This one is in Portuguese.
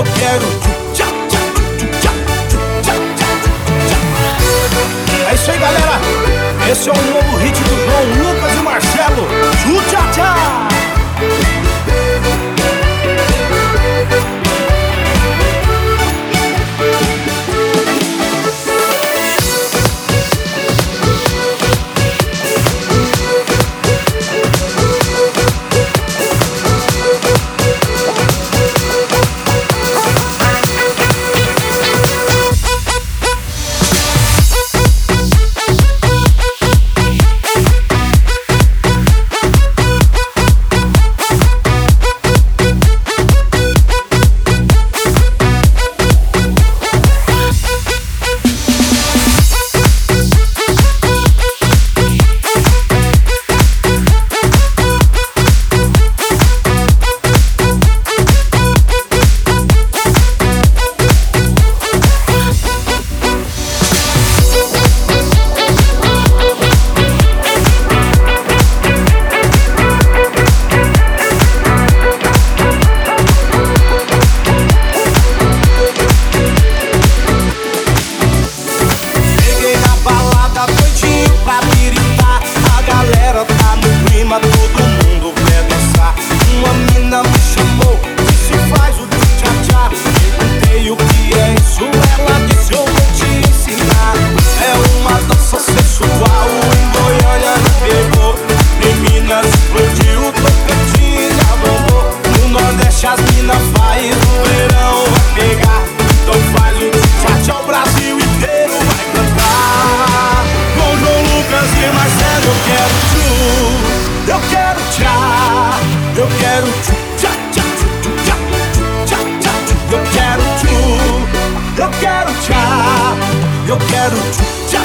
eu quero tchá, tchá, tchá, tchá, tchá, tchá, tchá. É isso aí, galera. Esse é o novo hit do João Lucas e Marcelo. Tchá, tchá. Todo mundo quer dançar. Uma mina me chamou, disse faz o tchá-tchá. Perguntei o que é isso, ela disse eu vou te ensinar. É uma dança sensual, em Goiânia me pegou. Em Minas explodiu, Tocantins bombou. No Nordeste as minas faz, no verão vai pegar. Então faz o tchá-tchá, o Brasil inteiro vai cantar. Com João Lucas e Marcelo eu quero tchu. Eu quero tchá, eu quero tchá, tchá, tchá, tchá, tchá, tchá. Eu quero tchu, eu quero tchá, eu quero tchá.